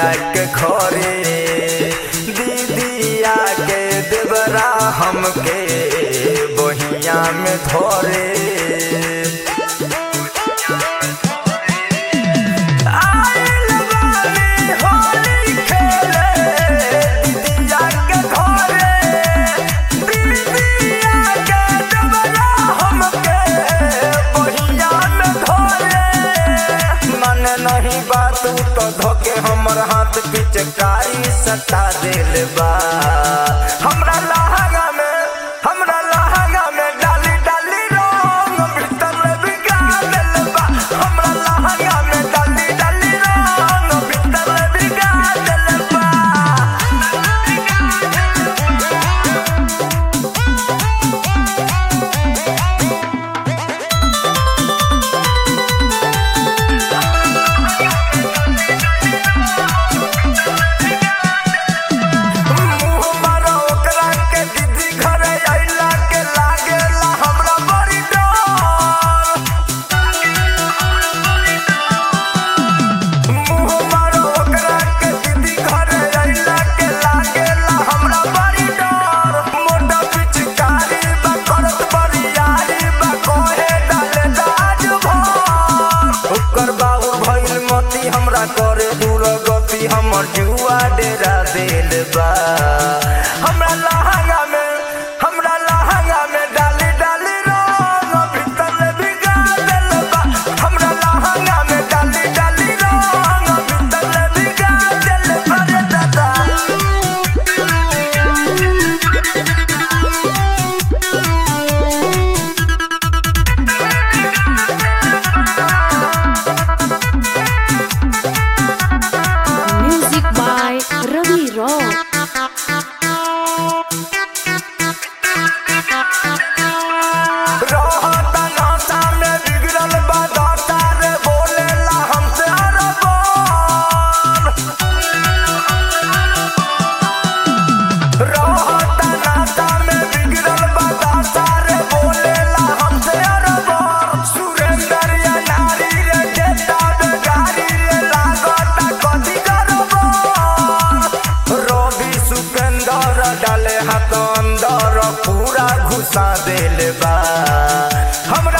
दीदिया के घरे दीदिया के देवरा हमके बहिया में धरे नहीं बात तो धोके हमर हाथ पिचकारी सटा देल बा हमरा लहंगा में डाली डाली रंग भीतर बिगा देल बा हमरा लहंगा में डाली डाली रंग भीतर बिगा देल बा हमरा करे दूर गति हमर जुआ डेरा देल बा हमरा लहंगा में डाली डाली रंग भीतर बिगा देल बा हमरा लहंगा में डाली डाली रंग भीतर बिगा देल बा रे दादा Ravi Rock. डाले हाथ अंदर पूरा घुसा देल बा हमरा